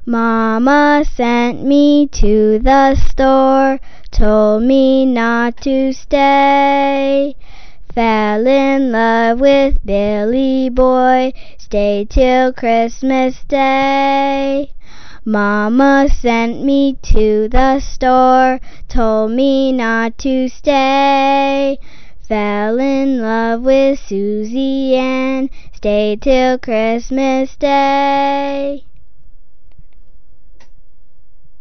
Mama sent me to the store, told me not to stay. Fell in love with Billy Boy, stayed till Christmas Day. Mama sent me to the store, told me not to stay. Fell in love with Susie Ann, stayed till Christmas Day.